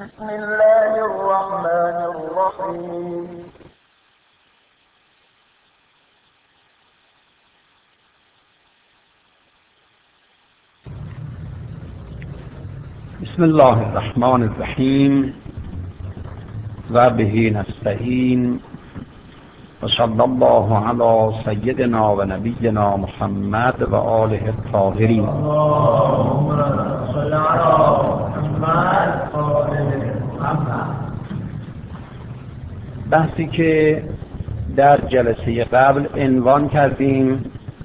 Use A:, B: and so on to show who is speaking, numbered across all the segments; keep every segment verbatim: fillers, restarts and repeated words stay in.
A: بسم الله الرحمن الرحیم.
B: بسم الله الرحمن الرحیم و به نستعین و صلی الله علی سیدنا و نبینا محمد و آله الطاهرین. بحثی که در جلسه قبل عنوان کردیم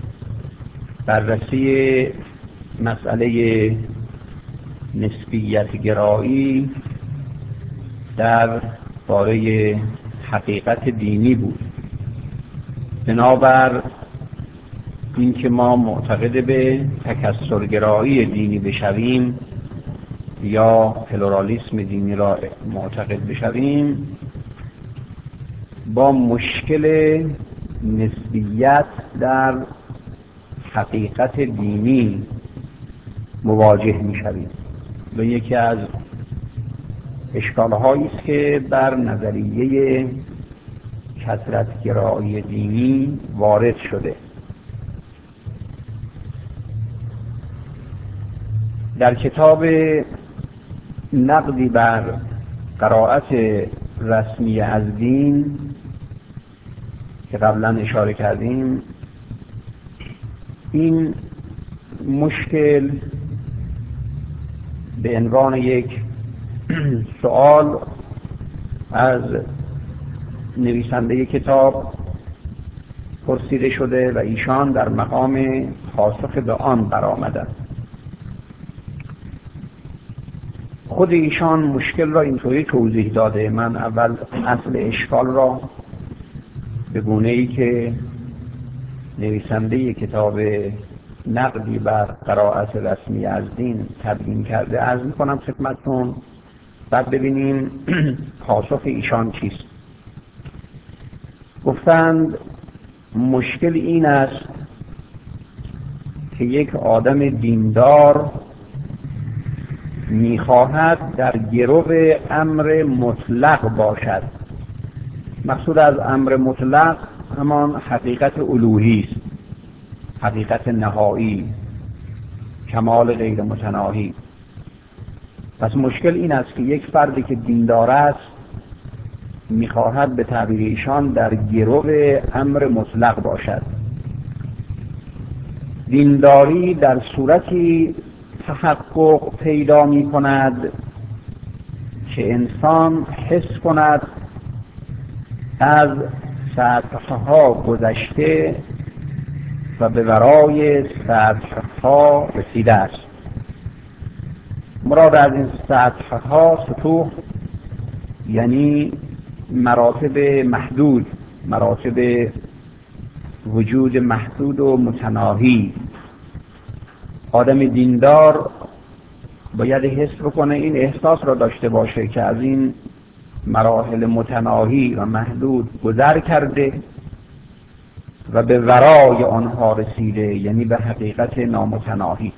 B: بررسی مسئله نسبیت گرایی در باره حقیقت دینی بود. بنابر اینکه ما معتقد به تکثرگرایی دینی بشویم یا پلورالیسم دینی را معتقد بشویم، با مشکل نسبیت در حقیقت دینی مواجه می‌شویم و یکی از اشکال‌هایی است که بر نظریه کثرت‌گرایی دینی وارد شده. در کتاب نقدی بر قرائت رسمی از دین که قبلا اشاره کردیم، این مشکل به عنوان یک سوال از نویسنده کتاب پرسیده شده و ایشان در مقام پاسخ به آن برآمدند. خود ایشان مشکل را اینطوری توضیح داده. من اول اصل اشکال را به گونه‌ای که نویسنده کتاب نقدی بر قرائت رسمی از دین تبیین کرده عرض می‌کنم خدمتتون، بعد ببینیم پاسخ ایشان چیست. گفتند مشکل این است که یک آدم دیندار می‌خواهد در گرو امر مطلق باشد. مقصود از امر مطلق همان حقیقت الوهی است، حقیقت نهایی، کمال غیر متناهی. پس مشکل این است که یک فردی که دیندار است می‌خواهد به تعبیر ایشان در گرو امر مطلق باشد. دینداری در صورتی تحقق پیدا می‌کند که انسان حس کند از سطح‌ها گذشته و به ورای سطح‌ها رسیده است. مراد از این سطح‌ها سطوح یعنی مراتب محدود، مراتب وجود محدود و متناهی. آدم دیندار باید حس بکنه، این احساس را داشته باشه که از این مراحل متناهی و محدود گذر کرده و به ورای آنها رسیده، یعنی به حقیقت نامتناهی.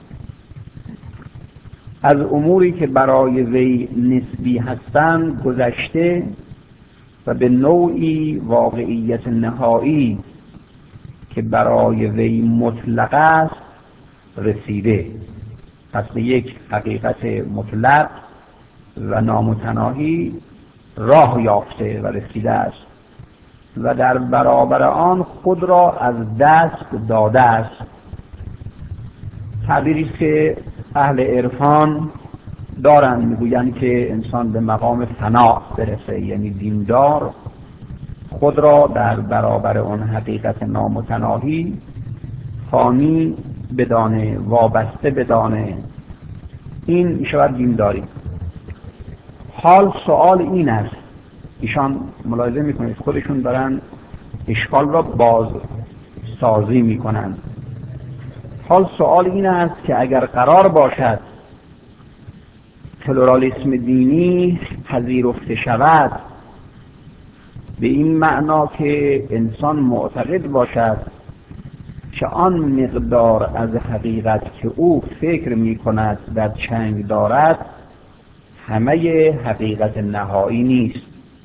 B: از اموری که برای وی نسبی هستند گذشته و به نوعی واقعیت نهایی که برای وی مطلق است رسیده. پس به یک حقیقت مطلق و نامتناهی راه یافته و رسیده است و در برابر آن خود را از دست داده است. تعبیری است که اهل عرفان دارند، میگویند که انسان به مقام فنا برسه، یعنی دیندار خود را در برابر آن حقیقت نامتناهی فانی بدانه، وابسته بدانه. این میشود دینداری. حال سوال این است، ایشان ملاحظه میکنید خودشون دارن اشکال را باز سازی میکنند. حال سوال این است که اگر قرار باشد پلورالیسم دینی پذیرفته شود به این معنا که انسان معتقد باشد که آن مقدار از حقیقت که او فکر میکند در چنگ دارد همه حقیقت نهایی نیست.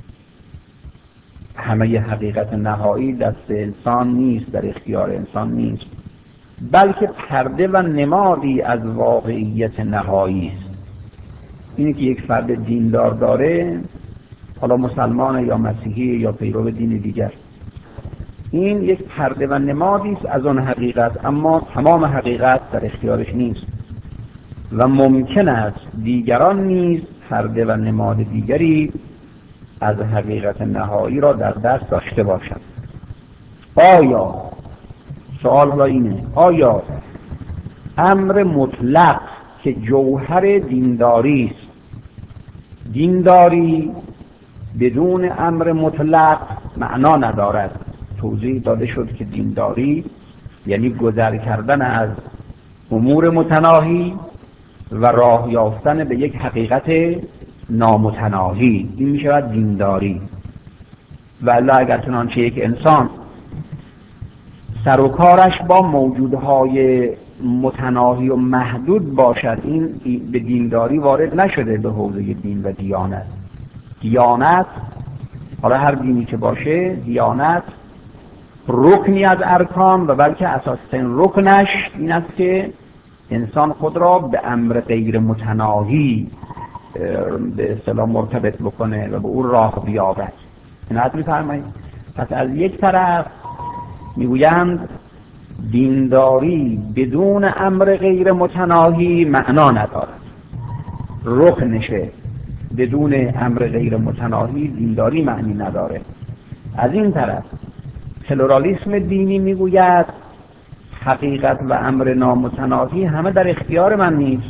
B: همه حقیقت نهایی دست انسان نیست، در اختیار انسان نیست، بلکه پرده و نمادی از واقعیت نهایی است. اینی که یک فرد دیندار داره، حالا مسلمان یا مسیحی یا پیرو دین دیگر، این یک پرده و نمادی است از آن حقیقت، اما تمام حقیقت در اختیارش نیست و ممکن است دیگران نیز پرده و نماد دیگری از حقیقت نهایی را در دست داشته باشند. آیا سوال حالا اینه، آیا امر مطلق که جوهر دینداری است، دینداری بدون امر مطلق معنا ندارد؟ توضیح داده شد که دینداری یعنی گذر کردن از امور متناهی و راه یافتن به یک حقیقت نامتناهی، این می شود دینداری. ولی اگر چنانچه یک انسان سر و کارش با موجودهای متناهی و محدود باشد، این به دینداری وارد نشده به حوزه دین و دیانت. دیانت، حالا هر دینی که باشه، دیانت رکنی از ارکان و بلکه اساساً رکنش این است که انسان خود را به امر غیر متناهی به اصطلاح مرتبط بکنه و به اون راه بیابد. عنایت می‌فرمایید. پس از یک طرف میگویند دینداری بدون امر غیر متناهی معنا ندارد، رکنشه، بدون امر غیر متناهی دینداری معنی نداره. از این طرف پلورالیسم دینی میگوید حقیقت و امر نامتناهی همه در اختیار من نیست،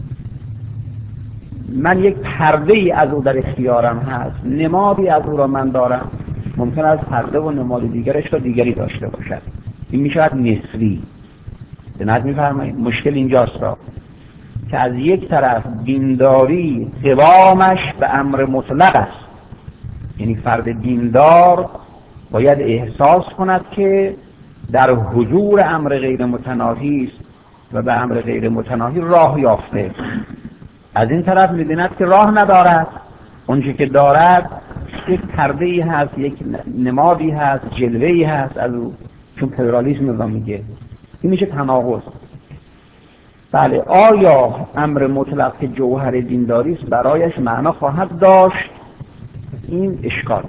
B: من یک پرده ای از او در اختیارم هست، نمادی از او را من دارم، ممکن است پرده و نماد دیگرش را دیگری داشته باشد. این می شود نسبی. عنایت می‌فرمایید. مشکل اینجاست را که از یک طرف دینداری قوامش به امر مطلق است، یعنی فرد دیندار باید احساس کند که در حضور امر غیر متناهی است و به امر غیر متناهی راه یافته. از این طرف می‌بیند که راه ندارد، اونچه که دارد یک پرده‌ای هست، یک نمادی هست، جلوه‌ای هست از او، چون پلورالیسم رو میگه. این میشه تناقض. بله، آیا امر مطلق که جوهر دینداری است برایش معنا خواهد داشت؟ این اشکال.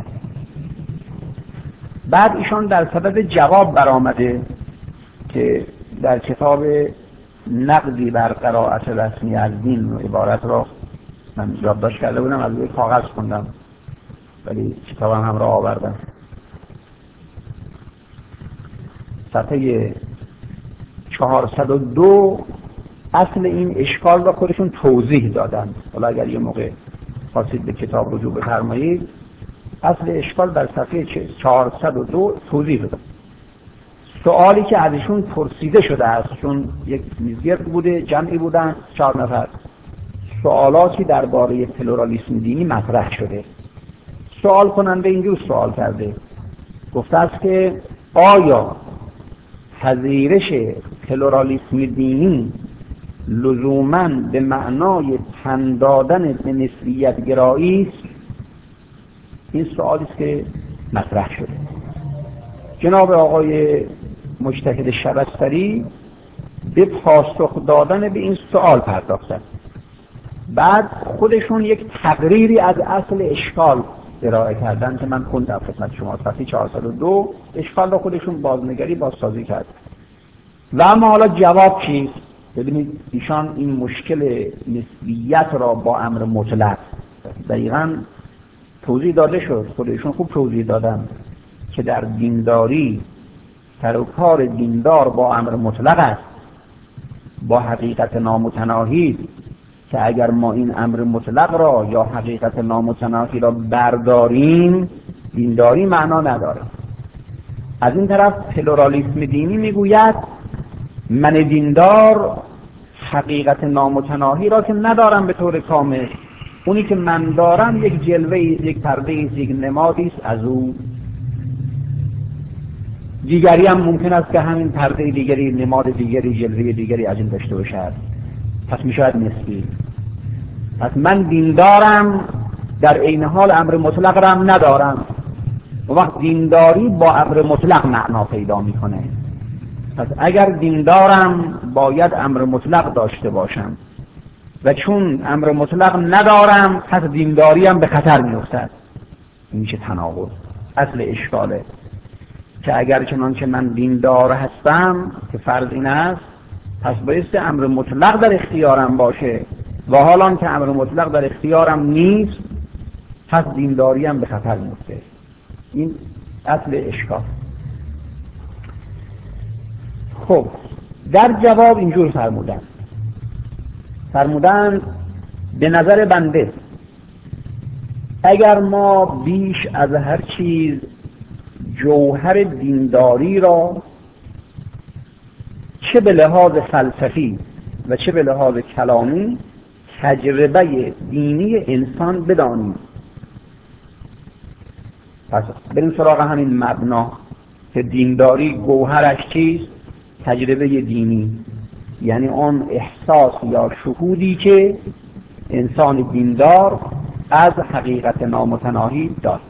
B: بعد ایشان در صدد جواب برآمده که در کتاب نقدی بر قرائت رسمی از دین عبارت را من یادداشت کرده بودم، از روی کاغذ خوندم ولی کتابم هم را آوردم. صفحه چهارصد و دو اصل این اشکال را خودشون توضیح دادن. حالا اگر یه موقع خواستید به کتاب رجوع بفرمایید، اصل اشکال در صفحه چهارصد و دو توضیح دادن. سوالی که ازشون پرسیده شده است، چون یک میزگرد بوده، جمعی بودن، چهار نفر، سوالاتی درباره پلورالیسم دینی مطرح شده. سوال کننده اینجور سوال کرده، گفته است که آیا پذیرش پلورالیسم دینی لزوماً به معنای تن دادن به نسبیت گرایی است؟ این سوالی است که مطرح شده. جناب آقای مجتهد شبستری به پاسخ دادن به این سوال پرداختند. بعد خودشون یک تقریری از اصل اشکال ارائه کردن که من خوندم خدمت شما. صفحه چهارصد و دو اشکال را خودشون بازنگری بازسازی کرد. و اما حالا جواب چیست؟ ببینید ایشان این مشکل نسبیت را با امر مطلق دقیقاً توضیح داده شد، خودشون خوب توضیح دادن که در دینداری سر و کار دیندار با امر مطلق است، با حقیقت نامتناهی، که اگر ما این امر مطلق را یا حقیقت نامتناهی را برداریم دینداری معنا نداره. از این طرف پلورالیسم دینی میگوید من دیندار حقیقت نامتناهی را که ندارم به طور کامل، اونی که من دارم یک جلوه، یک پرده، یک نمادی است از او. دیگری هم ممکن است که همین پرده دیگری، نماد دیگری، جلوه دیگری از این داشته باشد. پس می شود نسبی. پس من دیندارم در عین حال امر مطلق را هم ندارم. و وقت دینداری با امر مطلق معنا پیدا میکنه. پس اگر دیندارم باید امر مطلق داشته باشم و چون امر مطلق ندارم پس دینداریم به خطر میافتد. این میشه تناقض. اصل اشکاله که اگر چنانچه من دیندار هستم که فرض این است، پس بایستی امر مطلق در اختیارم باشه و حالا که امر مطلق در اختیارم نیست پس دینداریم به خطر میفته. این اصل اشکال. خب در جواب اینجور فرمودن فرمودن به نظر بنده اگر ما بیش از هر چیز جوهر دینداری را چه به لحاظ فلسفی و چه به لحاظ کلامی تجربه دینی انسان بدانیم، پس بریم سراغ همین مبنا که دینداری گوهرش چیست؟ تجربه دینی، یعنی اون احساس یا شهودی که انسان دیندار از حقیقت نامتناهی دارد.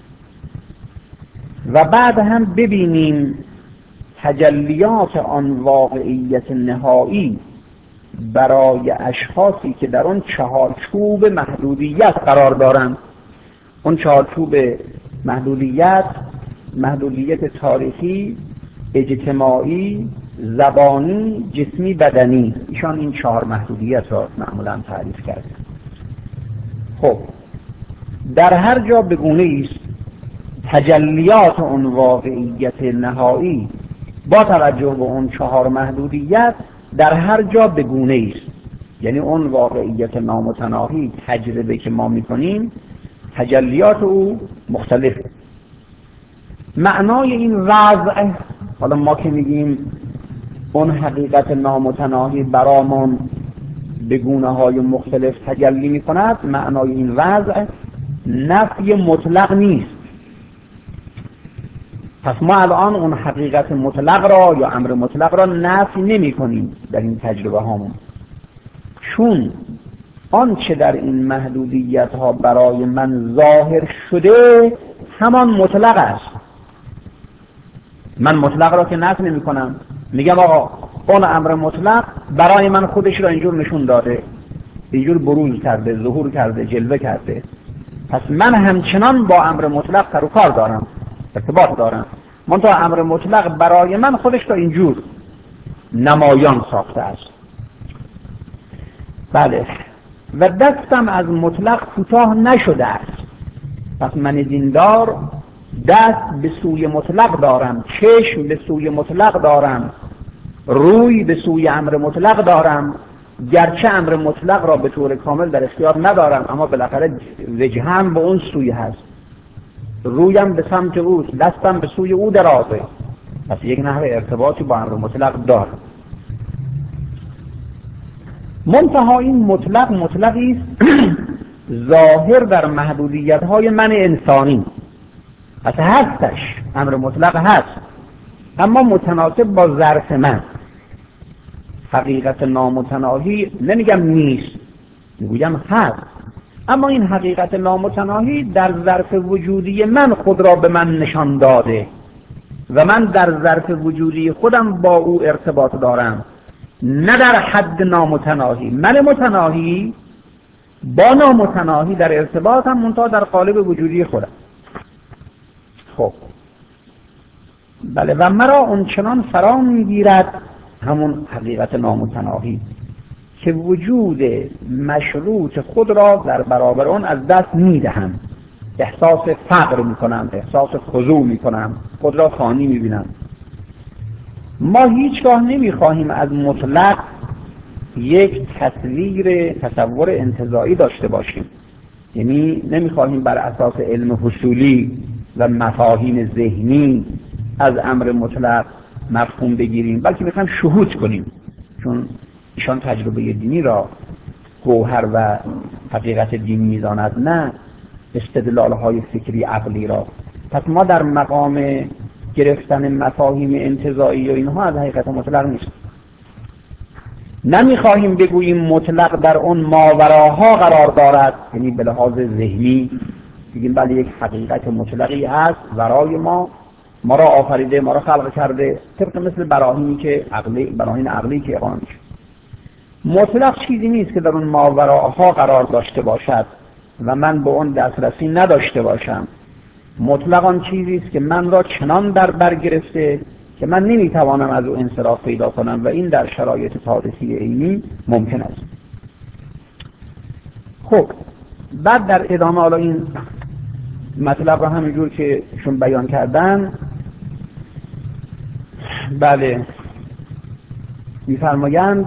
B: و بعد هم ببینیم تجلیات آن واقعیت نهایی برای اشخاصی که در اون چهارچوب محدودیت قرار دارند. اون چهارچوب محدودیت، محدودیت تاریخی، اجتماعی، زبانی، جسمی، بدنی، ایشان این چهار محدودیت را معمولا تعریف کرده. خب در هر جا به گونه است تجلیات اون واقعیت نهایی با توجه به اون چهار محدودیت در هر جا به گونه است، یعنی اون واقعیت نامتناهی تجربه که ما میکنیم تجلیات او مختلفه. معنای این وضع، حالا ما که میگیم اون حقیقت نامتناهی برامون به گونه های مختلف تجلی میکند، معنای این وضع نفی مطلق نیست. پس ما الان اون حقیقت مطلق را یا امر مطلق را نفی نمی کنیم در این تجربه هامون، چون آنچه در این محدودیت ها برای من ظاهر شده همان مطلق است. من مطلق را که نفی نمی کنم، میگم آقا اون امر مطلق برای من خودش را اینجور نشون داده، اینجور بروز کرده، ظهور کرده، جلوه کرده، پس من همچنان با امر مطلق سر و کار دارم، ارتباط دارم. منتها امر مطلق برای من خودش را اینجور نمایان ساخته است. بله، و دستم از مطلق کوتاه نشده است. پس من دیندار دست به سوی مطلق دارم، چشم به سوی مطلق دارم، روی به سوی امر مطلق دارم، گرچه امر مطلق را به طور کامل در اختیار ندارم، اما بالاخره وجهم به اون سوی هست، رویم به سمت اوست، دستم به سوی او درازه، پس یک نحوه ارتباطی با امر مطلق دارم. منتها این مطلق مطلقی است ظاهر در محدودیت‌های من انسانی، پس هستش، امر مطلق هست، اما متناسب با ظرف من. حقیقت نامتناهی نمیگم نیست، میگویم هست، اما این حقیقت نامتناهی در ظرف وجودی من خود را به من نشان داده و من در ظرف وجودی خودم با او ارتباط دارم، نه در حد نامتناهی. من متناهی با نامتناهی در ارتباطم، منتها در قالب وجودی خودم. خب بله، و مرا اونچنان فرا میگیرد همون حقیقت نامتناهی که وجود مشروط خود را در برابر اون از دست میدهم، احساس فقر میکنم، احساس خضوع میکنم، خود را فانی میبینم. ما هیچگاه نمیخواهیم از مطلق یک تصویر تصور انتزاعی داشته باشیم، یعنی نمیخواهیم بر اساس علم حصولی و مفاهیم ذهنی از امر مطلق مفهوم بگیریم، بلکه میخوایم شهود کنیم، چون ایشان تجربه دینی را گوهر و حقیقت دین میداند، نه استدلال های فکری عقلی را. پس ما در مقام گرفتن مفاهیم انتزاعی و اینها از حقیقت مطلق نیست. نمیخواهیم بگوییم مطلق در اون ماوراها قرار دارد، یعنی به لحاظ ذهنی بگیم بله یک حقیقت مطلقی هست ورای ما، ما را آفریده، ما را خلق کرده، طبق مثل براهینی که عقلی، براهین عقلی که اقامه میشه. مطلق چیزی نیست که در اون ماوراها قرار داشته باشد و من به اون دسترسی نداشته باشم. مطلق آن چیزی است که من را چنان در بر گرفته که من نمیتوانم از او انصراف پیدا کنم و این در شرایط حادثی عینی ممکن است. خب بعد در ادامه حالا این مطلب را همینجور که شون بیان کردن، بله میفرمایند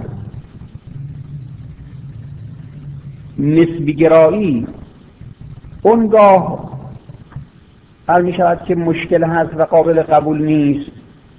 B: نسبی گرایی اونگاه حل می شود که مشکل هست و قابل قبول نیست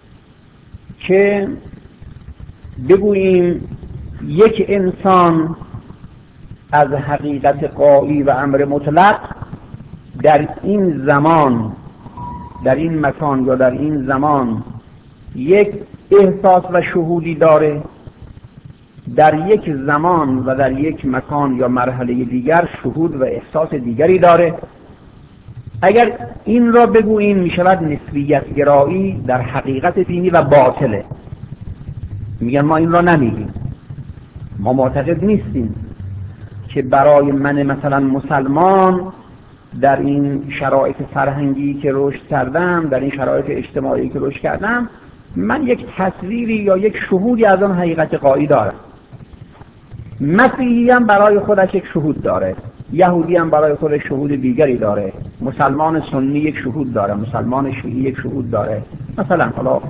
B: که بگوییم یک انسان از حقیقت قایی و امر مطلق در این زمان، در این مکان یا در این زمان یک احساس و شهودی داره، در یک زمان و در یک مکان یا مرحله دیگر شهود و احساس دیگری داره. اگر این را بگوییم می شود نسبیت گرایی در حقیقت دینی و باطله. میگن ما این را نمیگیم، ما معتقد نیستیم که برای من مثلا مسلمان در این شرایط فرهنگی که رشد کردم، در این شرایط اجتماعی که رشد کردم، من یک تصویری یا یک شهودی از آن حقیقت قایی دارم. مسیحی هم برای خودش یک شهود داره، یهودی هم برای خودش شهود دیگری داره، مسلمان سنی یک شهود داره، مسلمان شیعی یک شهود داره، مثلا حالا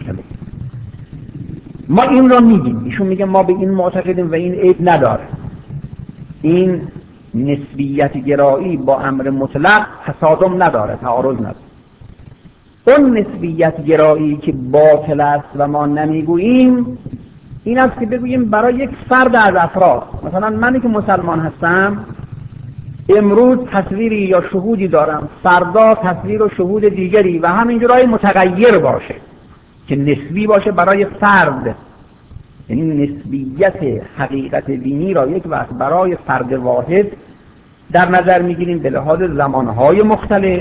B: ما این را میگیم، ایشون میگه ما به این معتقدیم و این عیب نداره. این نسبیت گرایی با امر مطلق تصادم نداره، تعارض نداره. اون نسبیت گرایی که باطل است و ما نمیگوییم این است که بگوییم برای یک فرد از افراد، مثلا منی که مسلمان هستم امروز تصویری یا شهودی دارم، فردا تصویر و شهود دیگری و همینجورای متغیر باشه که نسبی باشه برای فرد. یعنی نسبیت حقیقت دینی را یک وقت برای فرد واحد در نظر میگیریم به لحاظ زمانهای مختلف،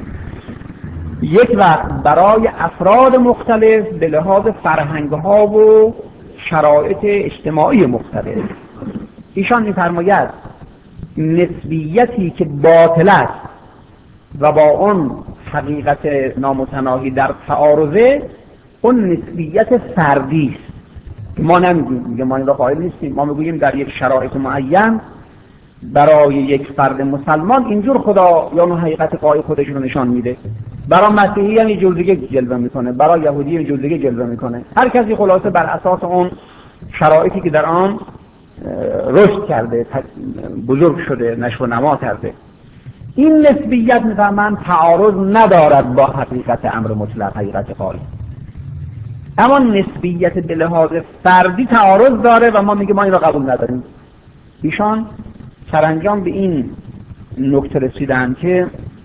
B: یک وقت برای افراد مختلف به لحاظ فرهنگها و شرایط اجتماعی مختلف. ایشان می‌فرماید نسبیتی که باطل است و با اون حقیقت نامتناهی در تعارضه، اون نسبیت فردی است که ما نمیگیم، میگه ما این را قائل نیستیم. ما میگوییم در یک شرایط معین برای یک فرد مسلمان اینجور خدا یا اون حقیقت قایی خودش رو نشان میده، برای مسیحی هم یه جور دیگه جلوه میکنه، برای یهودی یه جور دیگه جلوه میکنه. هر کسی خلاصه بر اساس اون شرایطی که در آن رشد کرده، بزرگ شده، نشو و نما کرده. این نسبیت میفهمن تعارض ندارد با حقیقت امر مطلق، حقیقت قایی. اما نسبیت به لحاظ فردی تعارض داره و ما میگیم ما این را قبول نداریم. ایشان سرانجام به این نکته رسیدن که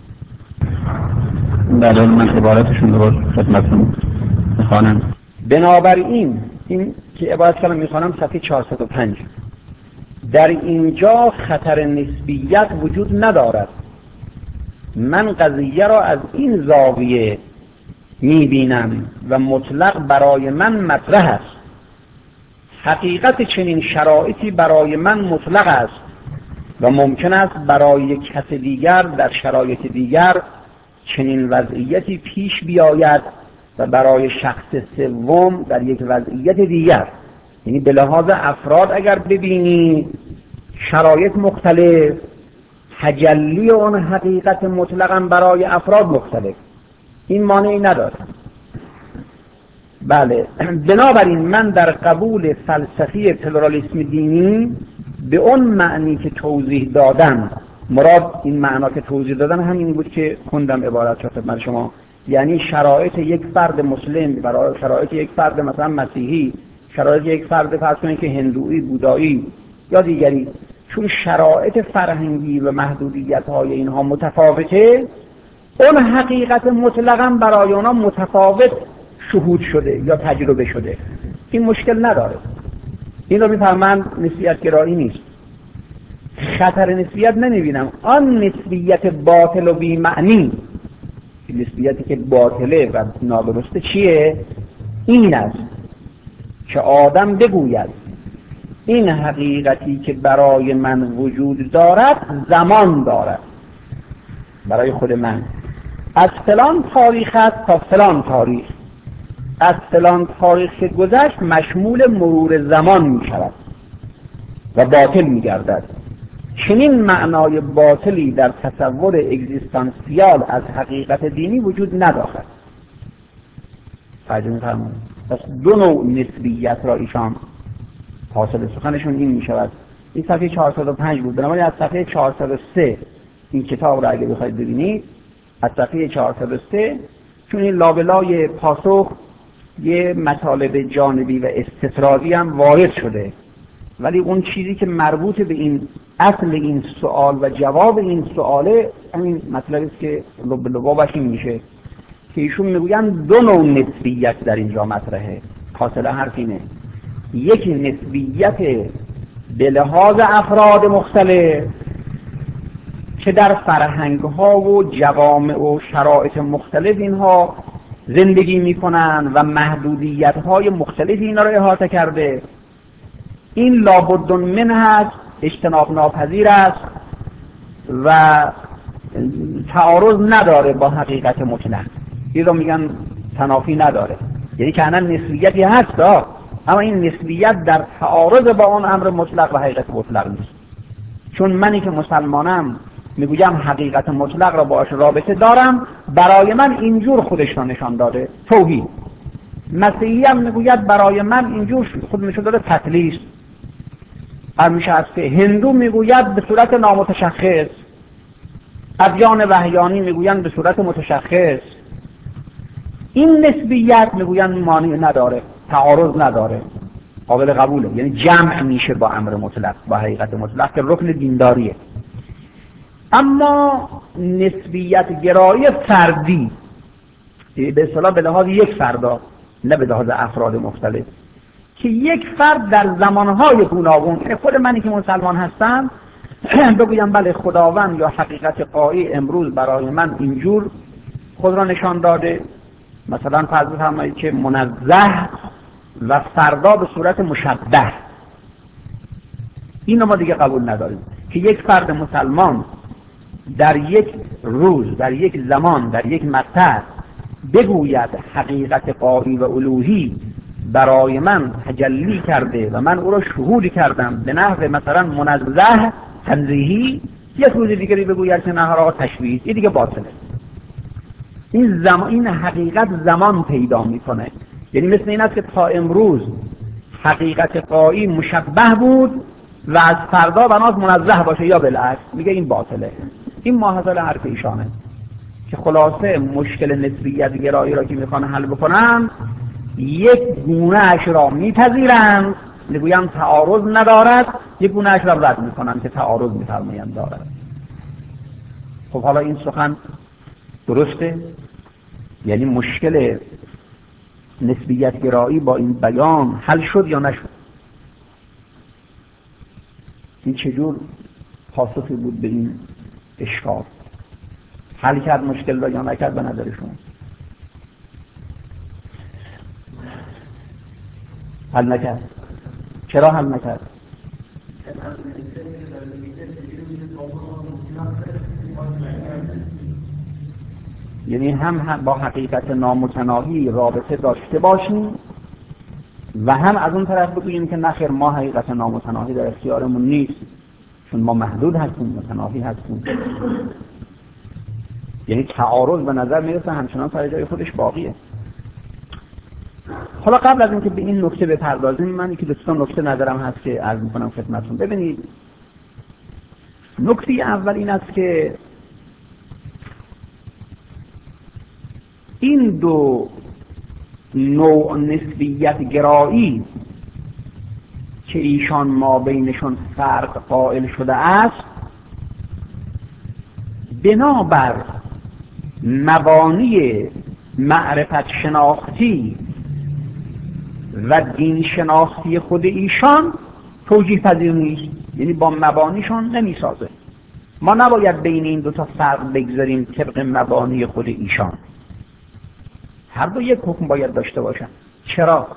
C: بله من عبارتشون رو خدمتتون میخوانم.
B: بنابراین این که عبارت کلام میخوانم صفحه چهارصد و پنج، در اینجا خطر نسبیت وجود ندارد. من قضیه را از این زاویه میبینم و مطلق برای من مطرح است. حقیقت چنین شرایطی برای من مطلق است و ممکن است برای یک کس دیگر در شرایط دیگر چنین وضعیتی پیش بیاید و برای شخص سوم در یک وضعیت دیگر. یعنی به لحاظ افراد اگر ببینی شرایط مختلف، تجلی اون حقیقت مطلقا برای افراد مختلف، این مانعی نداره. بله، بنابراین من در قبول فلسفی پلورالیسم دینی به اون معنی که توضیح دادم، مراد این معنا که توضیح دادم همین بود که خوندم عبارت شد خدمت شما، یعنی شرایط یک فرد مسلم برای شرایط یک فرد مثلا مسیحی، شرایط یک فرد فرض کنید که هندویی، بودایی یا دیگری، چون شرایط فرهنگی و محدودیت‌های اینها متفاوته، اون حقیقت مطلقاً برای اونا متفاوت شهود شده یا تجربه شده. این مشکل نداره. این رو میفهمن نسبیت گرایی نیست. خطر نسبیت نمیبینم، آن نسبیت باطل و بی معنی، نسبیتی که باطله و نادرسته چیه؟ این است که آدم بگوید این حقیقتی که برای من وجود دارد زمان دارد، برای خود من از فلان تاریخ است تا فلان تاریخ، از فلان تاریخ که گذشت مشمول مرور زمان می شود و باطل می گردد. چنین معنای باطلی در تصور اگزیستانسیال از حقیقت دینی وجود ندارد. فرض فرمایید پس دو نوع نسبیت را ایشان حاصل سخنشون این می شود. این صفحه چهارصد و پنج بود، بنابراین از صفحه چهارصد و سه این کتاب را اگه بخواید ببینید، از صفحه چهارصد و سه، چون این لابلای پاسخ یه مطالب جانبی و استطرادی هم وارد شده، ولی اون چیزی که مربوط به این اصل این سوال و جواب این سواله همین مطلبی است که لب لبابش این میشه که ایشون میگوین دو نوع نسبیت در اینجا مطرحه. حاصل حرف اینه، یکی نسبیت به لحاظ افراد مختلف که در فرهنگ ها و جوامع و شرایط مختلف اینها زندگی میکنن و محدودیت های مختلف اینا رو احاطه کرده، این لابد من هست، اجتناب ناپذیر است و تعارض نداره با حقیقت مطلق. این رو میگن تنافی نداره، یعنی که انا نسبیتی هست اما این نسبیت در تعارض با اون امر مطلق و حقیقت مطلق نیست. چون منی که مسلمانم میگویم حقیقت مطلق را باش رابطه دارم، برای من اینجور خودش را نشان داده توحید. مسیحی هم میگوید برای من اینجور خود نشان داده تثلیث. همیشه هست که هندو میگوید به صورت نامتشخص، ادیان وحیانی میگویند به صورت متشخص. این نسبیت میگویند مانع نداره، تعارض نداره، قابل قبوله، یعنی جمع میشه با امر مطلق، با حقیقت مطلق که رکن دینداریه. اما نسبیت گرایی فردی به اصطلاح به لحاظ یک فردا، نه به لحاظ افراد مختلف، که یک فرد در زمانهای گوناگون، یعنی خود منی که مسلمان هستم بگویم بله خداوند یا حقیقت قایی امروز برای من اینجور خود را نشان داده، مثلا فرض بفرمایید که منزه و فردا به صورت مشبه، این ما دیگه قبول نداریم که یک فرد مسلمان در یک روز، در یک زمان، در یک مقطع بگوید حقیقت قایی و الوهی برای من تجلی کرده و من او را شهود کردم به نحو مثلا منزه تنزیهی، یک روز دیگری بگوید که نه را تشبیه، این دیگه باطله. این زمان، این حقیقت زمان پیدا میکنه. یعنی مثل این است که تا امروز حقیقت قایی مشبه بود و از فردا بناست منزه باشه یا بالعکس، میگه این باطله. این ماحصل حرف ایشانه که خلاصه مشکل نسبیت گرایی را که میخوان حل بکنن یک گونه اش را میپذیرند، میگویند تعارض ندارد، یک گونه اش را رد میکنند که تعارض میفرمایند دارد. خب حالا این سخن درسته؟ یعنی مشکل نسبیت گرایی با این بیان حل شد یا نشد؟ این چجور پاسخی بود به این اشکال؟ حل کرد مشکل را یا نکرد به نظر شما؟ حل نکرد. چرا حل نکرد؟ یعنی هم, هم با حقیقت نامتناهی رابطه داشته باشیم و هم از اون طرف بگوییم که نخیر ما حقیقت نامتناهی در اختیارمون نیست، چون ما محدود هستیم، متناهی هستیم. یعنی تعارض به نظر میرسه همچنان سر جای خودش باقیه. حالا قبل از اینکه به این نکته بپردازیم، من که دوستان نکته نظرم هست که عرض میکنم خدمتتون. ببینید، نکته اول این است که این دو نوع نسبیت گرایی که ایشان ما بینشون فرق قائل شده است، بنابر مبانی معرفت شناختی و دین شناختی خود ایشان توجیه پذیر نیست، یعنی با مبانیشان نمیسازه. ما نباید بین این دو تا فرق بگذاریم طبق مبانی خود ایشان، هر دو یک حکم باید داشته باشن. چرا؟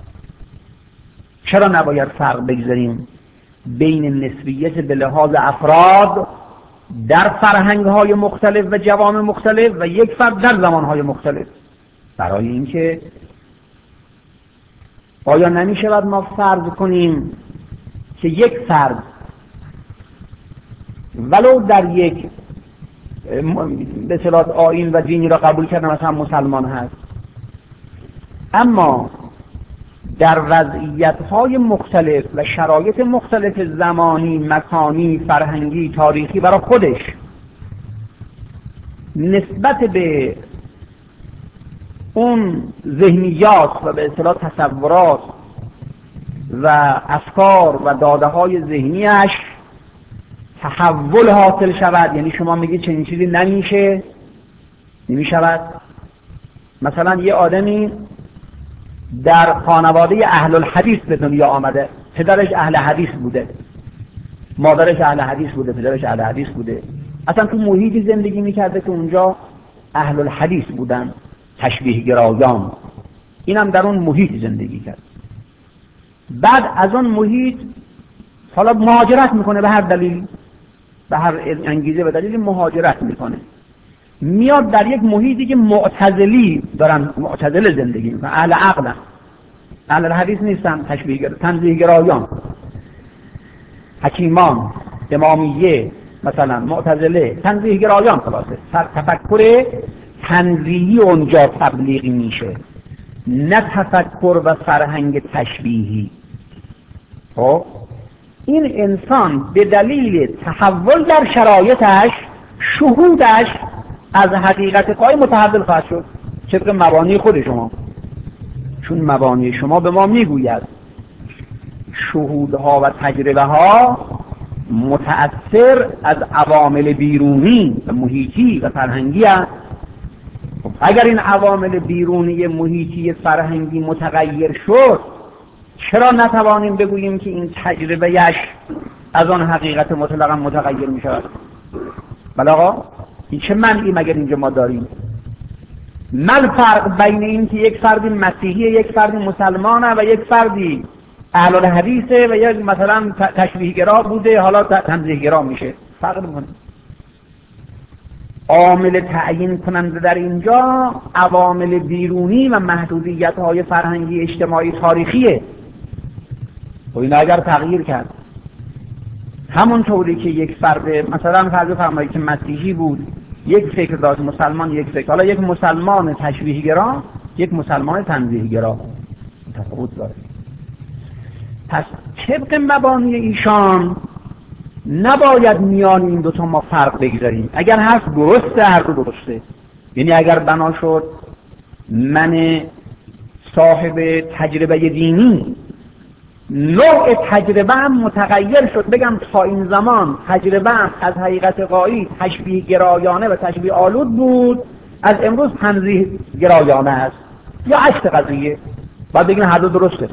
B: چرا نباید فرق بگذاریم بین نسبیت به لحاظ افراد در فرهنگ‌های مختلف و جوامع مختلف و یک فرد در زمان‌های مختلف؟ برای اینکه آیا نمی‌شود ما فرض کنیم که یک فرد ولو در یک به اصطلاح آیین و دینی را قبول کرده، مثلا مسلمان هست، اما در وضعیت‌های مختلف و شرایط مختلف زمانی، مکانی، فرهنگی، تاریخی برای خودش نسبت به اون ذهنیات و به اصطلاح تصورات و افکار و داده‌های ذهنیش تحول حاصل شود. یعنی شما میگید چنین چیزی نمیشه، نمیشود. مثلا یه آدمی در خانواده اهل الحدیث به دنیا آمده، پدرش اهل حدیث بوده، مادرش اهل حدیث بوده، پدرش اهل حدیث بوده، اصلا تو محیطی زندگی میکرده که اونجا اهل الحدیث بودن، تشبیه گرایان، اینم در اون محیط زندگی کرد. بعد از اون محیط حالا مهاجرت میکنه، به هر دلیل، به هر انگیزه و دلیل مهاجرت میکنه، میاد در یک محیطی که معتزلی دارن، معتزله زندگی میکنن، اهل عقلن، اهل الحدیث نیستن، تشبیه گر... تنزیه گرایان، حکیمان، امامیه، مثلا معتزله، تنزیه گرایان، خلاصه تفکر تنزیهی اونجا تبلیغی میشه، نه تفکر و فرهنگ تشبیهی. خب این انسان به دلیل تحول در شرایطش، شهودش از حقیقت قای متحول خواهد شد طبق مبانی خود شما، چون مبانی شما به ما میگوید شهودها و تجربه ها متأثر از عوامل بیرونی و محیطی و فرهنگی است. اگر این عوامل بیرونی، محیطی، فرهنگی متغیر شد، چرا نتوانیم بگوییم که این تجربه یش از آن حقیقت مطلقا متغیر می شود؟ بله آقا، این چه منعی مگر اینجا ما داریم؟ من فرق بین این که یک فردی مسیحی، یک فردی مسلمانه و یک فردی اهل الحدیثه و یک مثلا تشبیه گرا بوده حالا تنزیه گرا میشه، فرق نمیکنه. عامل تعیین کننده در اینجا عوامل بیرونی و محدودیت های فرهنگی، اجتماعی، تاریخیه. و این اگر تغییر کرد، همونطوری که یک فرد مثلا فرض فرمایید که مسیحی بود یک فکر داشت، مسلمان یک فکر، حالا یک مسلمان تشبیه گرا، یک مسلمان تنزیه گرا، تفاوت داره. پس طبق مبانی ایشان نباید میان این دوتا ما فرق بگذاریم. اگر حرف درسته، هر دو درسته. یعنی اگر بنا شد من صاحب تجربه دینی نوع تجربه هم متغیر شد، بگم تا این زمان تجربه هم از حقیقت غایی تشبیه گرایانه و تشبیه آلود بود، از امروز تنزیه گرایانه است، یا عکس قضیه، باید بگیم هر دو درسته.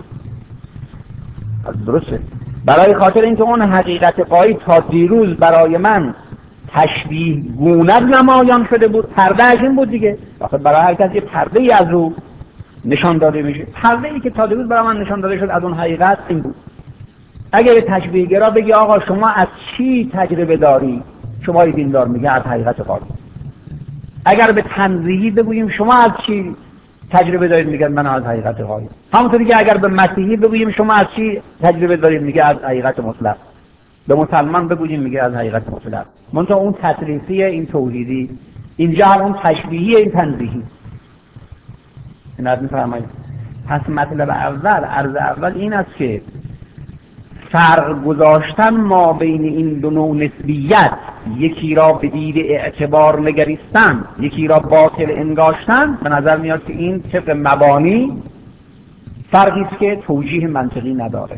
B: درسته برای خاطر اینکه اون حقیقت غایی تا دیروز برای من تشبیه گونه نمایان شده بود، پرده از این بود دیگه. آخه برای هر کس یه پرده ای از رو نشان داده میشه. پرده ای که تا دیروز برای من نشان داده شد از اون حقیقت این بود. اگر تشبیه گرا بگی آقا شما از چی تجربه داری، شما دیندار، میگه از حقیقت غایی. اگر به تنزیهی بگوییم شما از چی تجربه دارید، میگن من از حقیقت غایی. همونطوری که اگر به مسیحی بگوییم شما از چی تجربه دارید، میگه از حقیقت مطلق. به مسلمان بگوییم میگه از حقیقت مطلق. منتها اون تسلیفی، این توحیدی، اینجا هم اون تشبیهی، این تنزیهی. این از میفرمایید. پس مطلب اول، عرض اول این است که فرق گذاشتن ما بین این دو نوع نسبیت، یکی را به دید اعتبار نگریستن، یکی را باطل انگاشتن، به نظر میاد که این طبق مبانی فرقی است که توجیه منطقی نداره.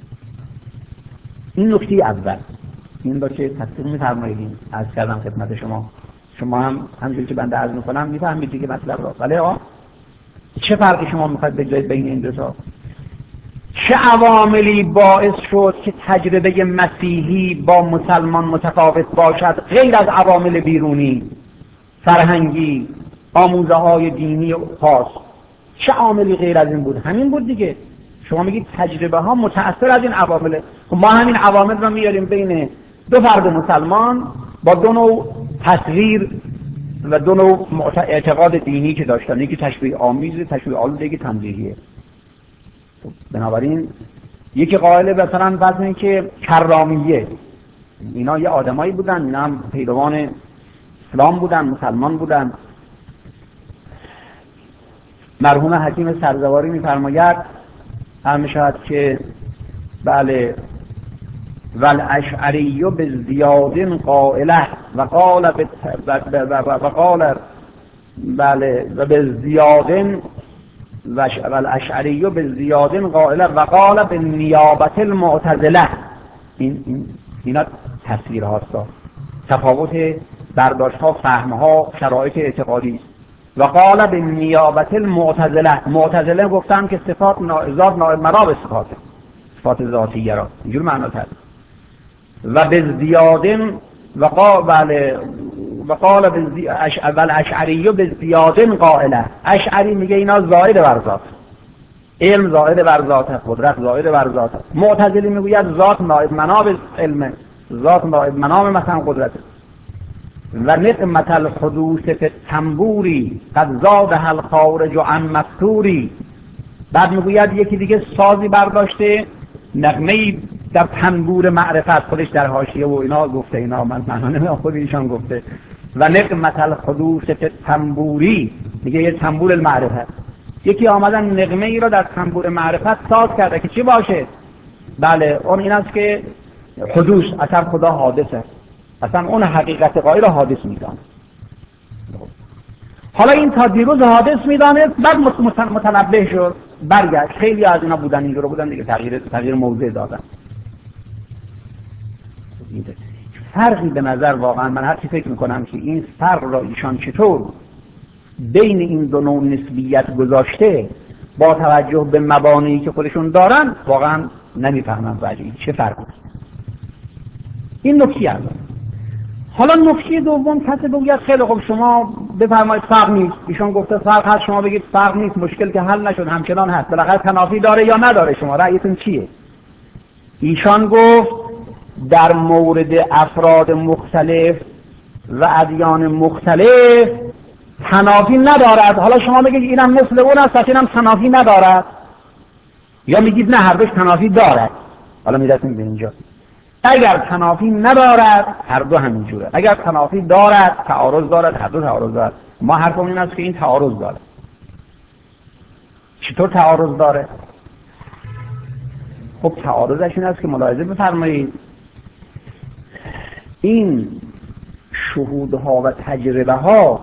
B: این نکته اول. این با که تصدیق می‌فرمایید از کردم خدمت شما، شما هم همونجوری که بنده عرض می‌کنم می‌فهمید دیگه مطلب را. ولی آقا چه فرقی شما می‌خواید بگذارید بین این دو تا؟ چه عواملی باعث شد که تجربه مسیحی با مسلمان متفاوت باشد غیر از عوامل بیرونی، فرهنگی، آموزه های دینی خاص؟ چه عاملی غیر از این بود؟ همین بود دیگه. شما میگید تجربه ها متأثر از این عوامل. ما همین عوامل رو میاریم بین دو فرد مسلمان با دو نوع تصویر و دو نوع اعتقاد دینی که داشتن، یکی تشبیه آمیز، تشبیه آلوده، یکی تنزیهیه. بنابراین یکی قائل مثلا فرض کنید که کرامیه، اینا یه آدمایی بودن، اینا هم پیروان اسلام بودن، مسلمان بودن. مرحوم حکیم سرزواری میفرماید هم شاید که بله والاشعری بزیاد قائله و قال و قال بله و بزیاد والاشعری بزیاد قائله و قال بالنیابه المعتزله. این این اینا تصویر هاست، تفاوت برداشت ها، فهم ها، شرایط اعتقادی. و قال بالنیابه المعتزله، معتزله گفتن که صفات ذات نائب مرا به صفات صفات ذاتیه را اینجور معنا کرد. و بزیاد و قال و قال بالاشعری بزیاد قائله، اشعری میگه اینا زائد بر ذات، علم زائد بر ذات، قدرت زائد بر ذات. معتزلی میگوید ذات نائب مناب علم، ذات نائب منام مثلا قدرت. و نقمت الحدوث فی التنبوری قد زادها الخارج عن مستوری. بعد میگوید یکی دیگه سازی برداشته، نغمه‌ای در تنبور معرفت، خودش در حاشیه و اینا گفته، اینا من معنا نمیدونم، خود ایشان گفته. و نقمت الحدوث فی التنبوری، میگه یه تنبور المعرفت. یکی آمدن نغمه ای را در تنبور معرفت ساز کرده که چی باشه؟ بله اون این است که حدوث، اصلا خدا حادثه، اصلا اون حقیقت غایی را حادث میدانه. حالا این تا دیروز حادث میدانه، بعد متنبه شد برگشت. خیلی از اینا بودن اینجور بودن دیگه، تغییر تغییر موضع دادن. فرقی به نظر واقعا من هرچی فکر میکنم که این فرق را ایشان چطور بین این دو نوع نسبیت گذاشته با توجه به مبانی که خودشون دارن، واقعا نمیفهمم ولی چه فرقی است. این نکته است. حالا نکته دوم، کسی بگوید خیلی خوب شما بفرمایید فرق نیست، ایشون گفته فرق هست، شما بگید فرق نیست، مشکل که حل نشد، همچنان هست، بالاخره تنافی داره یا نداره، شما رأیتون چیه؟ ایشان گفت در مورد افراد مختلف و ادیان مختلف تنافی ندارد. حالا شما بگید اینم مثل اون است، پس اینم تنافی ندارد، یا میگید نه هر دوش تنافی دارد. حالا میرسیم به اینجا. اگر تنافی ندارد هر دو همینجوره، اگر تنافی دارد تعارض دارد، هر دو تعارض دارد. ما حرفمون این است که این تعارض داره. چطور تعارض داره؟ خب تعارضش این است که ملاحظه بفرمایید این شهودها و تجربه ها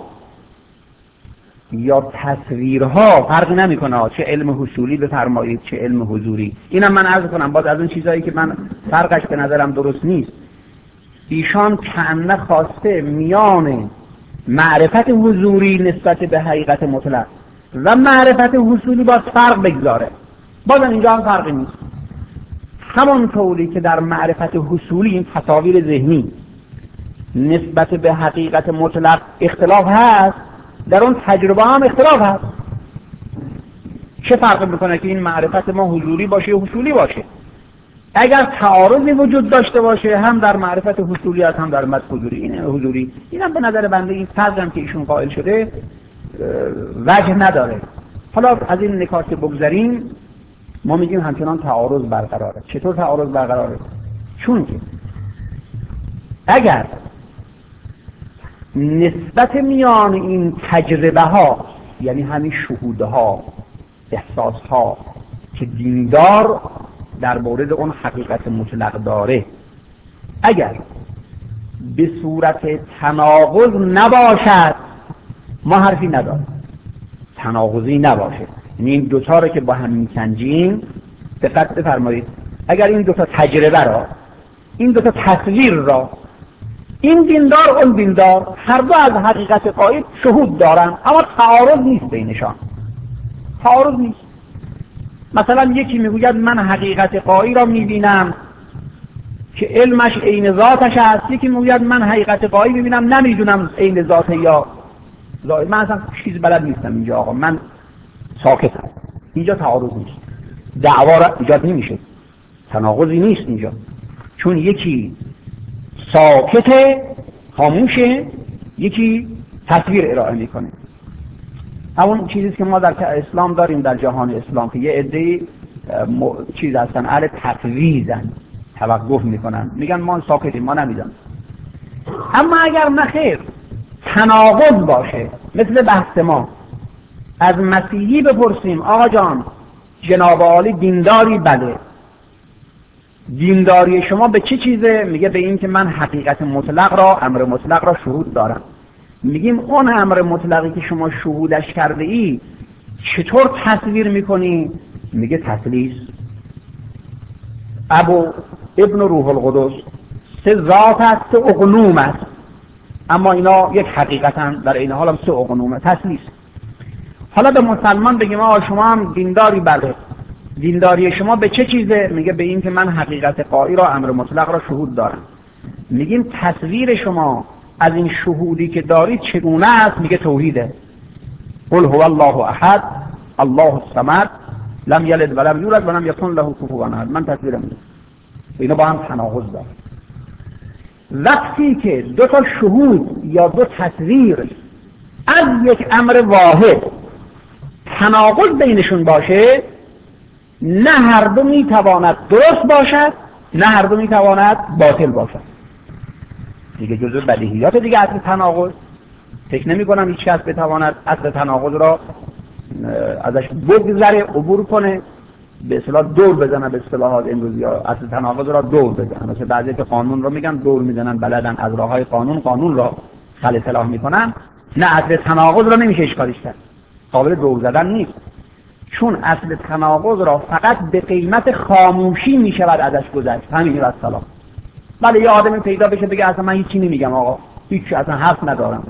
B: یا تصویرها فرق نمیکنه، چه علم حصولی بفرمایید چه علم حضوری. اینم من عرض کنم باز از اون چیزایی که من فرقش به نظرم درست نیست. ایشان کأنه خواسته میان معرفت حضوری نسبت به حقیقت مطلق و معرفت حصولی باز فرق بگذاره. بازم اینجا هم فرقی نیست. همون طوری که در معرفت حصولی این تصاویر ذهنی نسبت به حقیقت مطلق اختلاف هست، در اون تجربه هم اختلاف هست. چه فرق میکنه که این معرفت ما حضوری باشه یا حصولی باشه؟ اگر تعارضی وجود داشته باشه هم در معرفت حصولی هست هم در معرفت حضوری. این حضوری اینم به نظر بنده این فرق هم که ایشون قائل شده وجه نداره. حالا از این نکات بگذریم، ما میگیم همچنان تعارض برقراره. چطور تعارض برقراره؟ چون که اگر نسبت میان این تجربه ها، یعنی همین شهودها، احساس ها که دیندار در مورد اون حقیقت مطلق داره، اگر به صورت تناقض نباشد، ما حرفی نداریم. تناقضی نباشه، یعنی این دوتا رو که با هم میسنجیم، دقت بفرمایید، اگر این دوتا تجربه را، این دوتا تصویر را، این دیندار اون دیندار، هر دو از حقیقت غایب شهود دارن، اما تعارض نیست بینشان، تعارض نیست. مثلا یکی میگوید من حقیقت قایی را میبینم که علمش عین ذاتش است، یکی میگوید من حقیقت قایی میبینم نمیدونم عین ذات یا ذات. من اصلا چیز بلد نیستم اینجا آقا، من ساکتم. اینجا تعارض نیست، دعوا را ایجاد نمیشه، تناقضی نیست اینجا، چون یکی ساکته خاموشه، یکی تصویر ارائه میکنه. همون چیزی که ما در اسلام داریم، در جهان اسلام، که یه عده‌ای م... چیز هستن اهل تفویضن، توقف میکنن، میگن ما ساکتیم، ما نمیدونیم. اما اگر نخیر تناقض باشه، مثل بحث ما، از مسیحی بپرسیم آقا جان جناب عالی دینداری؟ بله. دینداری شما به چه چیزه؟ میگه به این که من حقیقت مطلق را، امر مطلق را شهود دارم. میگیم اون امر مطلقی که شما شهودش کرده ای چطور تصویر میکنی؟ میگه تثلیث. ابو ابن روح القدس سه ذات است، سه اقنوم است، اما اینا یک حقیقتن، در این حال هم سه اقنومه، تثلیث. حالا به مسلمان بگیم آقا شما هم دینداری؟ بله. دینداری شما به چه چیزه؟ میگه به این که من حقیقت قایی را، امر مطلق را شهود دارم. میگیم تصویر شما از این شهودی که دارید چگونه است؟ میگه توحیده. قل هو الله احد الله الصمد لم یلد ولم یولد ولم یکن له کفوا احد. من تصویرم میگم اینا با هم تناقض داره. وقتی که دو تا شهود یا دو تصویر از یک امر واحد تناقض بینشون باشه، نه هر دو میتواند درست باشد، نه هر دو میتواند باطل باشد. دیگه جزء بدیهیات دیگه اصل تناقض. فکر نمی کنم هیچ کس بتواند اصل تناقض را ازش بگذره، عبور کنه، به اصطلاح دور بزنه، به اصطلاحات امروزی ها اصل تناقض را دور بزنه. مثل بعضی که قانون رو میگن دور میزنن، بلدن از راههای قانون قانون را خل اصلاح میکنن. نه، اصل تناقض را نمیشه اشکالش کرد، قابل دور زدن نیست، چون اصل تناقض را فقط به قیمت خاموشی میشود ازش گذشت. همین و السلام. ولی یه آدمی پیدا بشه بگه اصلا من هیچی نمیگم آقا، هیچ اصلا حرف ندارم،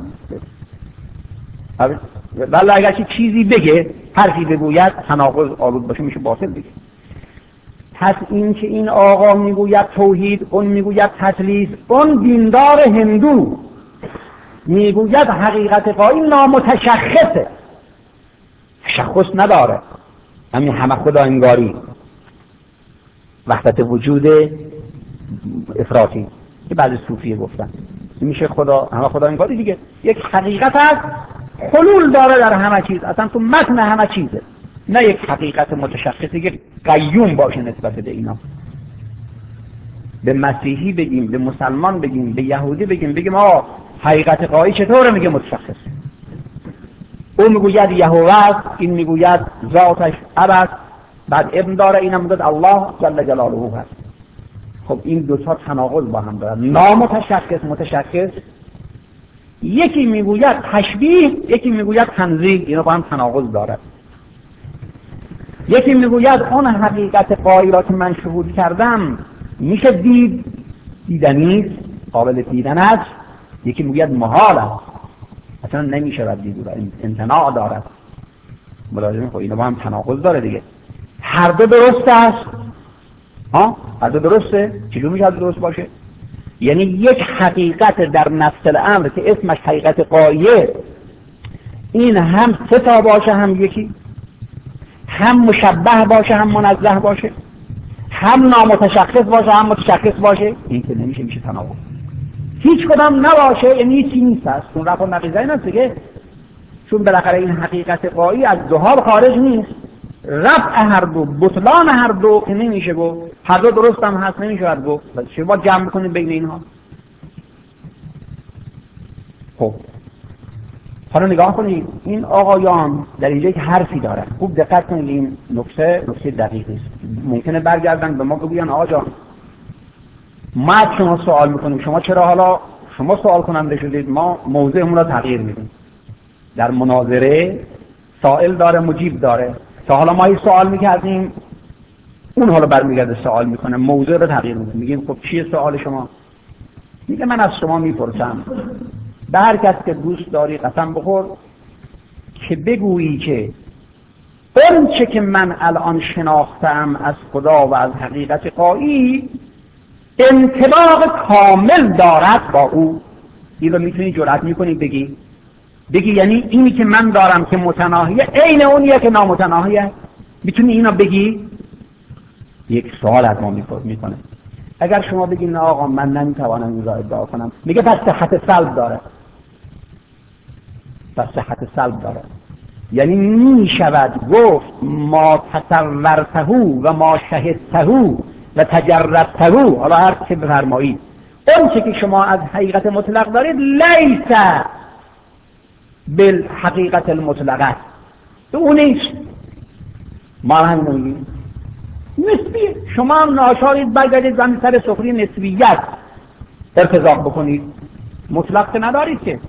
B: ولی اگر چه چیزی بگه، حرفی بگوید، تناقض آلود باشه، میشه باطل بگه. پس این که این آقا میگوید توحید، اون میگوید تثلیث، اون دیندار هندو میگوید حقیقت قایی نامتشخصه، تشخص نداره، همین همه خدا انگاری، وحدت وجود افراطی که بعضی صوفیه گفتن میشه خدا همه خدا انگاری دیگه. یک حقیقت هست حلول داره در همه چیز، اصلا تو متن همه چیزه، نه یک حقیقت متشخصی که قیوم باشه نسبت به اینا. به مسیحی بگیم، به مسلمان بگیم، به یهودی بگیم، بگیم آه حقیقت قایی چطوره؟ میگه متشخص. اون میگوید یهوه است، این میگوید ذاتش اب است، بعد ابن داره، اینم میگوید الله جل جلاله هست. خب این دو تا تناقض با هم دارن، نامتشخص متشخص. یکی میگوید تشبیه، یکی میگوید تنزیه، اینا با هم تناقض داره. یکی میگوید اون حقیقت قایی را که من شهود کردم میشه دید، دیدنیست، قابل دیدن است. یکی میگوید محال است، اصلا نمیشه دید، امتناع دارد. ملاحظه خب اینا با هم تناقض داره دیگه. هر دو درست است. ها هر دو درسته؟ چجور میشه هر دو درست باشه؟ یعنی یک حقیقت در نفس الامر که اسمش حقیقت قایه، این هم سه تا باشه، هم یکی، هم مشبه باشه هم منزه باشه، هم نامتشخص باشه هم متشخص باشه، این که نمیشه، میشه تناقض. هیچ کدام نباشه یعنی هیچی نیست است. چون رفع نقیضه این است دیگه، چون بالاخره این حقیقت قایی از دو حال خارج نیست. رفع هر دو، بطلان هر دو که نمیشه گفت، هر دو درست هم هست نمیشه گفت. چه باید جمع کنیم بین اینها؟ خب حالا نگاه کنید، این آقایان در اینجا یک حرفی دارن، خوب دقت کنید، این نکته نکته دقیقی است. ممکنه برگردن به ما بگوین آقا جان ما از شما سوال میکنیم، شما چرا حالا شما سوال کننده شدید، ما موضعمون را تغییر میدیم. در مناظره سائل داره مجیب داره. تا حالا ما این سوال میکردیم، اون حالا برمیگرده سوال میکنه، موضوع رو تغییر میدیم. میگیم خب چیه سوال شما؟ میگه من از شما میپرسم، به هر کس که دوست داری قسم بخور که بگویی که اون چه که من الان شناختم از خدا و از حقیقت غایی انطباق کامل دارد با او. این رو میتونی جرأت میکنی بگی بگی یعنی اینی که من دارم که متناهیه عین اونیه که نامتناهیه؟ میتونی اینو بگی؟ یک سوال از ما میکنه. اگر شما بگید نه آقا من نمیتوانم این را ادعا کنم، میگه پس صحت سلب داره. پس صحت سلب داره یعنی میشود گفت ما تصورته و ما شهدته و تجربته، حالا هر چه بفرمایید، اون چه که شما از حقیقت مطلق دارید لیس بالحقیقت المطلقه، اون نیست. ما هم نمیگیم نسبیه. شما هم ناچارید برگردید زمین سر سفره نسبیت ارتضاع بکنید، مطلق که ندارید که.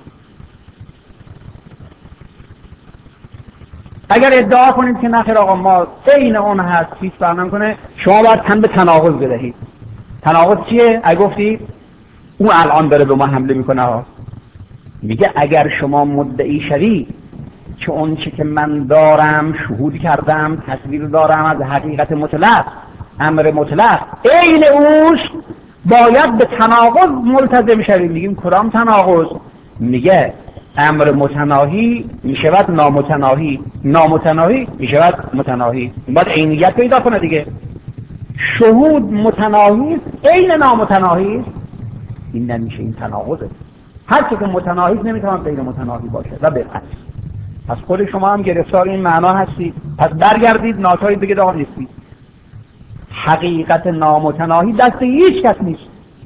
B: اگر ادعا کنید که نخیر آقا ما عین اون هست چیز فرق کنه، شما باید تن به تناقض بدهید. تناقض چیه؟ اگه گفتی اون الان داره به ما حمله میکنه ها. میگه اگر شما مدعی شوی که اون چه که من دارم شهود کردم تصویر دارم از حقیقت مطلق، امر مطلق عین اوش، باید به تناقض ملتزم شوی. میگیم کدام تناقض؟ میگه امر متناهی میشود نامتناهی، نامتناهی میشود متناهی. باید عینیت پیدا کنه دیگه. شهود متناهی عین نامتناهی، این نمیشه، این تناقضه. هر چه که متناهی نمیتونه غیر متناهی باشه و بالعکس. پس خود شما هم گرفتار این معنا هستید. پس برگردید ناچارید بگید آقا نیستید. حقیقت نامتناهی دست هیچ کس نیست.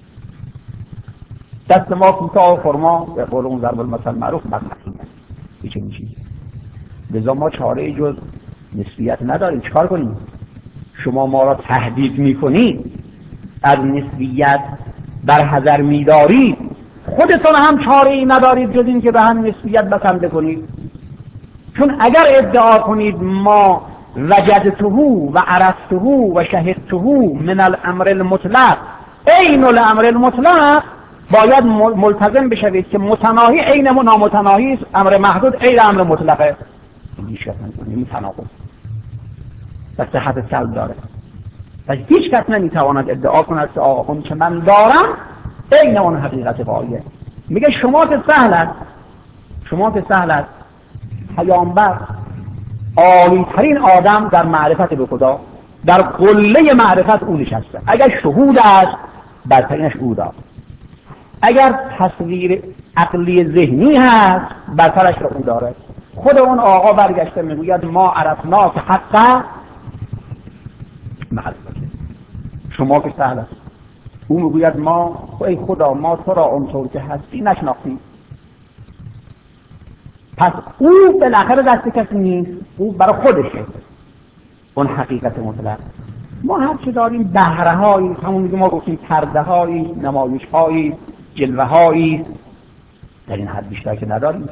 B: دست ما کوتاه و فرما به قول اون ضرب المثل معروف مقصودی است. هیچ چیزی. لذا ما چاره جز نسبیت نداریم. چیکار کنیم؟ شما ما را تهدید میکنید، از نسبیت برحذر میدارید، خودتون هم چاره ای ندارید جز این که به هم نسبیت بسنده کنید. چون اگر ادعا کنید ما وجدته و عرفته و شهدته من الامر المطلق عین الامر المطلق، باید ملتزم بشوید که متناهی عین نامتناهی است، امر محدود عین امر مطلقه. هیچ کس نمیتونه تناقض و صحت سلب داره. و هیچ کس نمیتواند ادعا کند که آقا اون چه من دارم عین اون حقیقت غایه. میگه شما که سهل است، شما که سهل است، پیامبر عالی ترین آدم در معرفت به خدا، در قله معرفت او نشسته. اگر شهود است برترینش او داد، اگر تصویر عقلی ذهنی هست برترش را او داره. خود اون آقا برگشته میگوید ما عرفنا که حقا معرفت. شما که سهل است، او میگوید ما ای خدا ما تو را اونطور که هستی نشناختیم. پس او بالاخره دست کسی نیست، او برای خودشه اون حقیقت مطلق. ما هر چه داریم بهره هایی، همون که ما گفتیم پرده هایی، نمایش هایی، جلوه هایی، در این حد بیشتر که نداریم.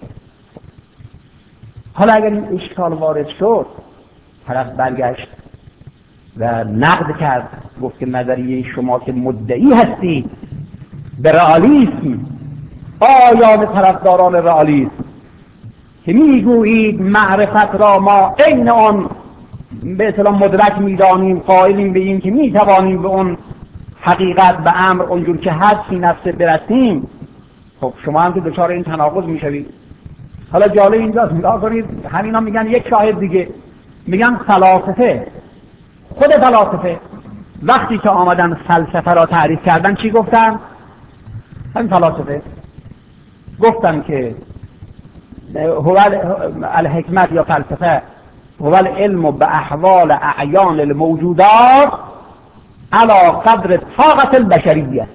B: حالا اگر این اشکال وارد شد، طرف برگشت و نقد کرد، گفت که نظریه شما که مدعی هستی به رئالیسم، آیان طرفداران رئالیسم که میگویید معرفت را ما عین آن به اصطلاح مدرک میدانیم، قائلیم به این که میتوانیم به اون حقیقت به امر اونجور که هست فی نفسه برسیم، خب شما هم که دچار این تناقض میشوید. حالا جالب اینجاست، نگاه کنید، همینا میگن یک شاهد دیگه، میگن فلاسفه، خود فلاسفه وقتی که آمدن فلسفه را تعریف کردن چی گفتن؟ همین فلاسفه گفتن که هو الحکمت یا فلسفه هو العلم به احوال اعیان الموجودات علی قدر طاقت البشریه.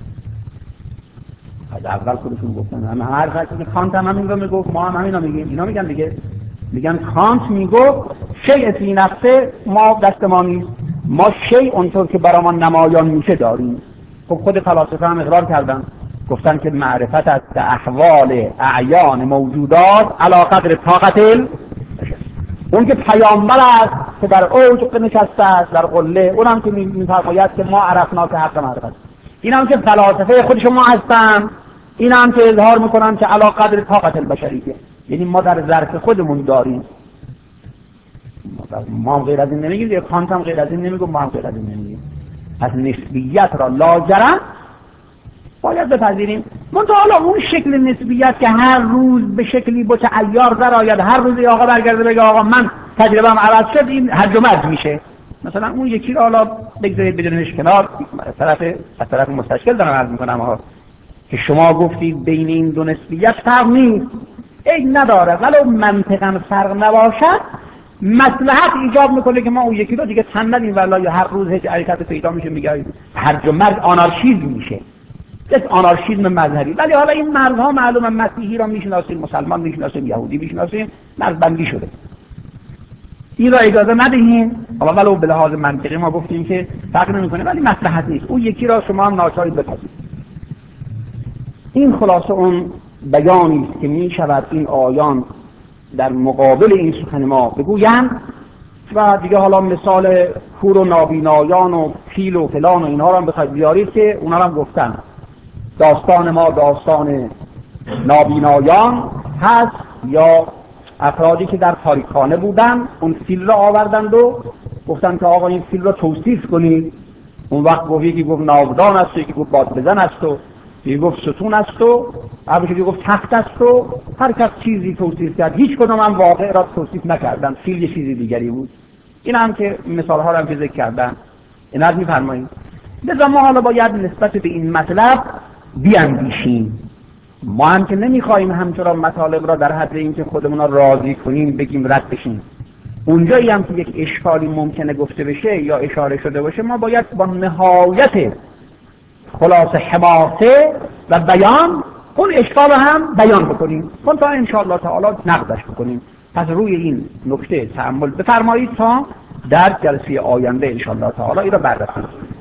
B: از اول خودشون گفتن، همه هر فلسفه کانت هم همین رو میگفت، ما هم همینا میگیم، اینا میگن دیگه، میگن کانت میگفت شیء فی نفسه ما دست ما نیست، ما شیء اونطور که برای ما نمایان میشه داریم. خب خود فلاسفه هم اقرار کردن، گفتن که معرفت از احوال اعیان موجودات علی قدر طاقت ال، اون که پیامبر است که در اوج نشسته است در قله، اونم که میفرماید که ما عرفنا که حق معرفت، اینم که فلاسفه خود شما هستن، اینم که اظهار میکنن که علی قدر طاقت البشریه، یعنی ما در ظرف خودمون داریم. ما هم غیر از این نمیگیم دیگه، کانت هم غیر از این نمیگه، ما هم غیر از این نمیگیم. پس نسبیت را لاجرم باید بپذیریم. منتها حالا اون شکل نسبیت که هر روز به شکلی متعیر درآید، هر روز یه آقا برگرده بگه آقا من تجربه‌ام عوض شد، این هرج و مرج میشه. مثلا اون یکی رو حالا بگذارید بدونش کنار، طرف از طرف مستشکل دارم عرض میکنم ها، که شما گفتید بین این دو نسبیت فرق نیست، این نداره، ولو منطقاً فرق نباشد مصلحت ایجاب میکنه که ما اون یکی رو دیگه تن ندیم، والله یا هر روز هیچ حرکت پیدا میشه میگه هرج و مرج، آنارشیسم میشه، یک آنارشیسم مذهبی. ولی حالا این مرزها معلومه، مسیحی را میشناسیم، مسلمان میشناسیم، یهودی میشناسیم، مرزبندی شده، این را اجازه ندهیم. حالا ولو به لحاظ منطقی ما گفتیم که فرق نمیکنه ولی مصلحت نیست، اون یکی را شما هم ناچارید بپذیرید. این خلاصه اون بیانی است که می شود این آیان در مقابل این سخن ما بگویند و دیگه حالا مثال کور و نابینایان و پیل و فلان و اینها را هم بخواید بیارید که اونا هم گفتن. داستان ما داستان نابینایان هست یا افرادی که در تاریکخانه بودن، اون فیل را آوردند و گفتن که آقا این فیل را توصیف کنید. اون وقت گفت یکی گفت ناودان است، یکی گفت باد بزن است و یکی گفت ستون است و یکی گفت تخت است و هر کس چیزی توصیف کرد. هیچ کدوم هم واقع را توصیف نکردن، فیل یه چیزی دیگری بود. این هم که مثال ها را هم که ذکر کردن. این از می‌فرمایید. لذا ما حالا باید نسبت به این مطلب بیاندیشیم. ما هم که نمیخوایم همچنان مطالب را در حد اینکه خودمون را راضی کنیم بگیم رد بشیم. اونجایی هم که یک اشکالی ممکنه گفته بشه یا اشاره شده باشه ما باید با نهایت خلاصه حماسه و بیان اون اشکال هم بیان بکنیم، چون تا انشاءالله تعالی نقدش بکنیم. پس روی این نکته تأمل بفرمایید تا در جلسه آینده انشاءالله تعالی این را بررسی کنیم.